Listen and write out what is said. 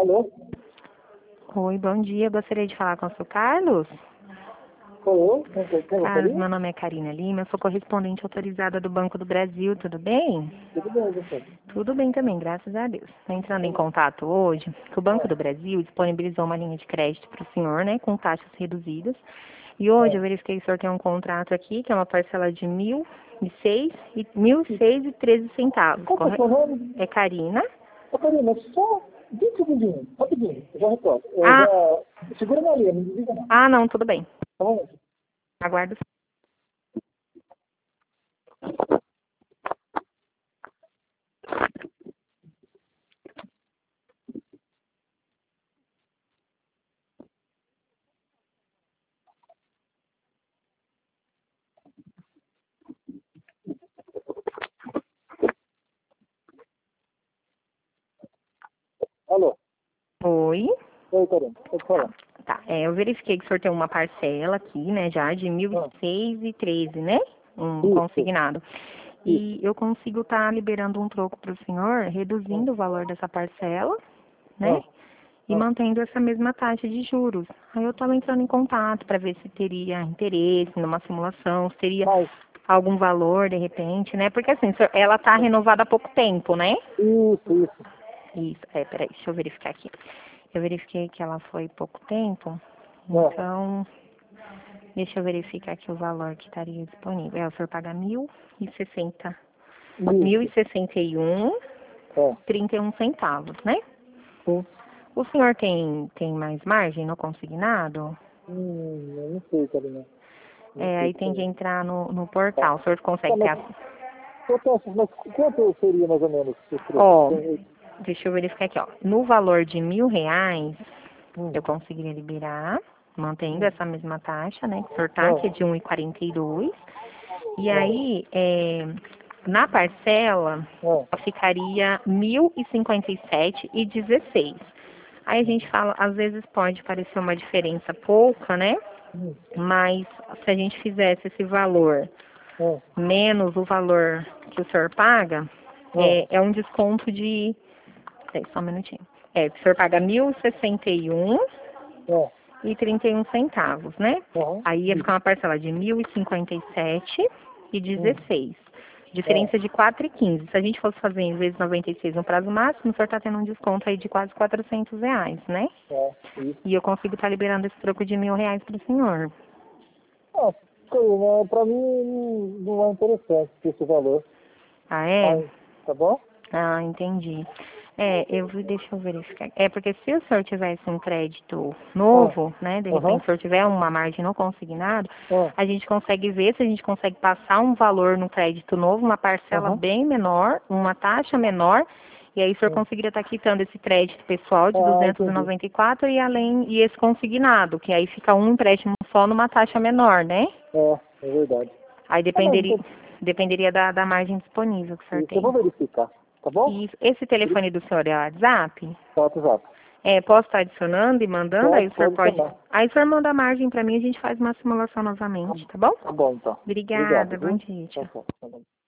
Alô? Oi, bom dia. Gostaria de falar com o seu Carlos. Sou eu? Quem Carlos, gostaria? meu nome é Karina Lima, eu sou correspondente autorizada do Banco do Brasil, tudo bem? Tudo bem, você? Tudo bem também, graças a Deus. Estou entrando em contato hoje que o Banco do Brasil disponibilizou uma linha de crédito para o senhor, né, com taxas reduzidas. E hoje eu verifiquei que o senhor tem um contrato aqui, que é uma parcela de R$ 1.006,13, Qual que é o seu correto? nome? É Karina. Ô, Karina, só 20 segundinhos, rapidinho, eu já retorno. Ah, Segura na linha, não desliga não. não, tudo bem. Tá bom? Aguardo. Alô? Oi. Oi, Karina, pode falar. Tá, eu verifiquei que o senhor tem uma parcela aqui, né, já de mil Ah, e seis e treze, né? Um isso, consignado. isso. E eu consigo estar liberando um troco para o senhor, Ah, reduzindo o valor dessa parcela, né? ah, E ah. mantendo essa mesma taxa de juros. Aí eu estava entrando em contato para ver se teria interesse numa simulação, se teria Mas, algum valor de repente, né? Porque assim, ela está renovada há pouco tempo, né? isso. Isso, peraí, deixa eu verificar aqui. Eu verifiquei que ela foi pouco tempo, Ah, então, deixa eu verificar aqui o valor que estaria disponível. O senhor paga 1.060, isso. 1.061, É, 31 centavos, né? sim. O senhor tem mais margem no consignado? Eu não sei, Karina. Não sei Aí o que tem que é. entrar no Tá. portal. O senhor Tá, consegue ter mas, acesso? mas quanto seria mais ou menos esse troco? Ó, deixa eu verificar aqui, ó. No valor de R$ 1.000, Hum, eu conseguiria liberar, mantendo hum. essa mesma taxa, né? Que o senhor tá, Ah, que é de 1,42. E ah, aí, na parcela, ah. ficaria 1.057,16. Aí a gente fala, às vezes pode parecer uma diferença pouca, né? Hum, Mas se a gente fizesse esse valor ah, menos o valor que o senhor paga, ah, é um desconto de. Peraí, só um minutinho. O senhor paga 1.061 ah, e 31 centavos, né? aham, Aí ia isso. ficar uma parcela de 1.057,16. Ah, Diferença de 4,15. Se a gente fosse fazer em vezes 96 no prazo máximo, o senhor está tendo um desconto aí de quase R$ 400, né? isso. E eu consigo estar liberando esse troco de R$ 1.000 para o senhor. Ah, né, pra mim não é interessante esse valor. Ah, é? Mas, tá bom? Ah, entendi. Deixa eu verificar. Porque se o senhor tivesse um crédito Ah, novo, né, de repente, aham, se o senhor tiver uma margem no consignado, ah, a gente consegue ver se a gente consegue passar um valor no crédito novo, uma parcela aham, bem menor, uma taxa menor, e aí o senhor ah, conseguiria estar quitando esse crédito pessoal de entendi. 294 e esse consignado, que aí fica um empréstimo só numa taxa menor, né? É verdade. Aí Ah, não, dependeria da margem disponível que o senhor isso eu vou tem. verificar, tá bom? E esse telefone do senhor é o WhatsApp? WhatsApp. Posso estar adicionando e mandando? Aí o senhor Pode pode. chamar. Aí o senhor manda a margem para mim e a gente faz uma simulação Tá, novamente, tá bom? tá bom, então. Obrigado, Obrigada, bom viu? dia, tchau. Tchau, tchau. Tá bom.